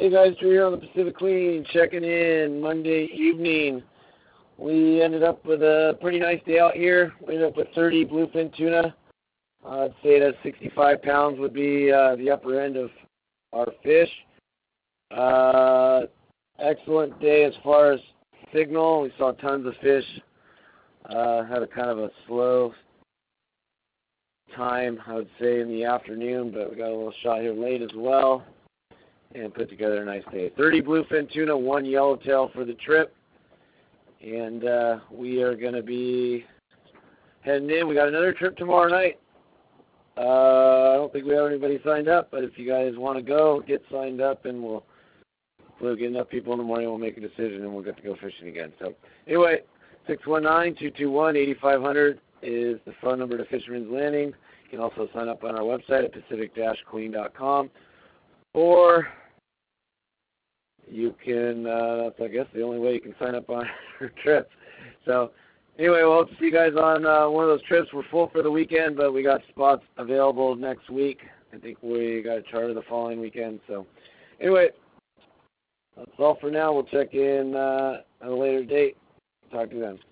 Hey guys, Drew here on the Pacific Queen, checking in Monday evening. We ended up with a pretty nice day out here. We ended up with 30 bluefin tuna. I'd say that 65 pounds would be the upper end of our fish. Excellent day as far as signal. We saw tons of fish. Had a kind of a slow time, I would say, in the afternoon, but we got a little shot here late as well and put together a nice day. 30 bluefin tuna, 1 yellowtail for the trip. And we are going to be heading in. We got another trip tomorrow night. I don't think we have anybody signed up, but if you guys want to go, get signed up, and we'll get enough people in the morning, we'll make a decision, and we'll get to go fishing again. So anyway, 619-221-8500 is the phone number to Fisherman's Landing. You can also sign up on our website at pacific-queen.com, or you can, that's, I guess, the only way you can sign up on your trip. So anyway, we'll hope to see you guys on one of those trips. We're full for the weekend, but we got spots available next week. I think we got a charter the following weekend. So anyway, that's all for now. We'll check in at a later date. Talk to you then.